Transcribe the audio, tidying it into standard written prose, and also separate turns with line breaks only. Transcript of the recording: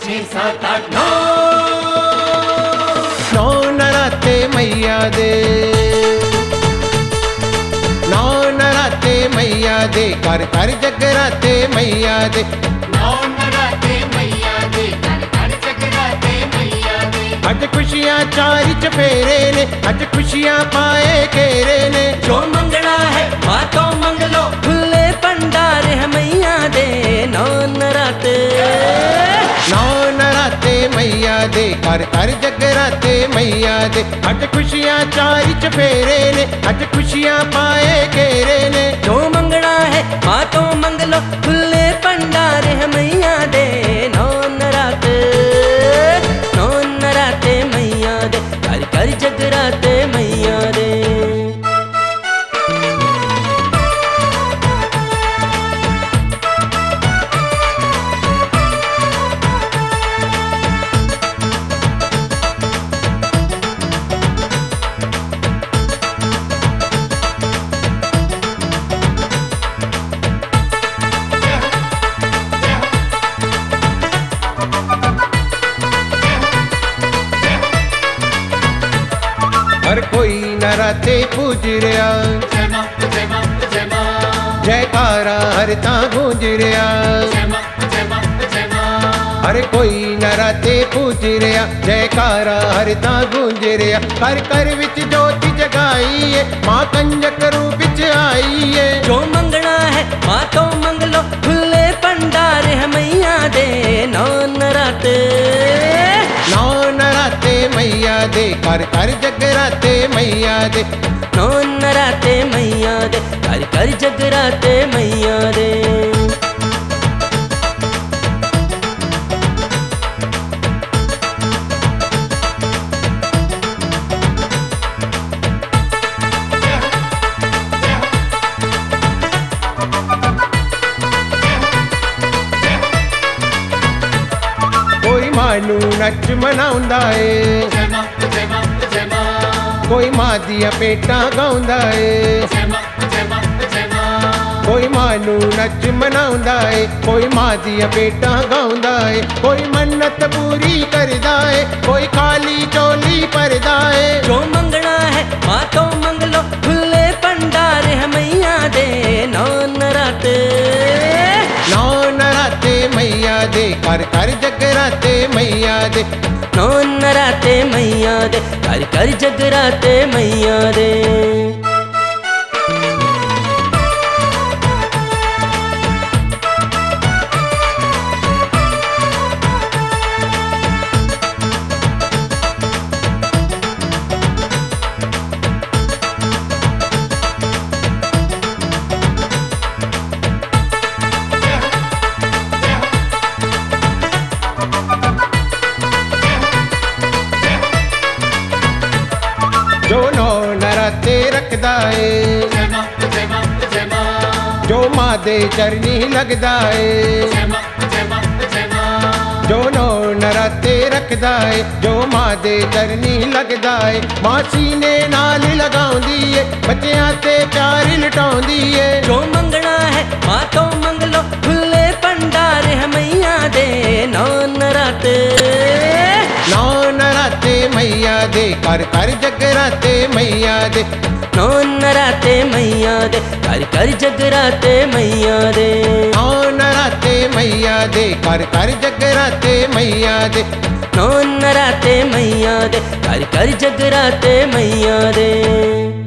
6 7 8 9
नौ नराते मैया दे, नौ नराते मैया दे, कर कर जगराते मैया दे।
नौ नराते मैया दे, कर जगराते मैया दे।
अज खुशियां चारी चफेरे ने, अज खुशियां पाए घेरे ने।
जो मंगना है माँ तो मंग लो, खुले भंडारे है मैया दे। नौ नराते,
नौ नराते मैया दे, कर कर जगराते मैया दे। अज खुशियां चारी चफेरे ने, अज खुशियां पाए घेरे ने।
जो मंगना है माँ तो मंग लो, खुले भंडारे है मैया दे। नौ नराते, नौ नराते मैया दे, कर कर जगराते मैया दे।
हर कोई नराते पूज रहा,
जय मां जय मां जय मां।
जयकारा हर तां गूंज रहा।
जय मां जय मां जय मां।
हर कोई नराते पूज रहा, जयकारा हर तां गूंज रहा। कर कर विच जोत जगाई है, मां कंजक रूप विच आई है।
जो मंगना है माँ तो मंग लो, खुले भंडारे है मैया दे। नौ नराते,
नौ नराते मैया दे, कर कर जगराते मैया दे।
नौ नराते मैया दे, कर कर जगराते मैया दे।
कोई मानू नच मनाउंदा है,
जय मां जय मां जय मां।
कोई मां दिया पेटां गाउंदा है।
जय मां जय मां जय मां।
कोई मानू नच मनाउंदा है, कोई मां दिया पेटां गाउंदा है। कोई मन्नत पूरी करदा है, कोई खाली चोली भरदा है।
जो मंगना है माँ तो मंग लो, खुले भंडारे है मैया दे। नौ नराते,
नौ नराते मैया दे, कर कर जगराते मैया दे।
नौ नराते मैया दे, कर कर जगराते मैया दे।
जो नौ नराते रखदा है,
जय मां जय मां जय मां।
जो मां दे चरनी लगदा है।
जय मां जय मां जय मां।
जो नौ नराते रखदा है, जो मां दे चरनी लगदा है। मां सीने नाल लगाउंदी है, बच्चियां ते प्यार लटाउंदी है।
जो मंगना है माँ तो मंग लो, खुले भंडारे है मैया दे। नौ नराते,
नौ नराते मैया दे, कर कर जगराते मैया दे।
नौ नराते मैया दे, कर कर जगराते मैया दे।
नौ नराते मैया दे, कर कर जगराते मैया दे।
नौ नराते मैया दे, कर कर जगराते मैया दे।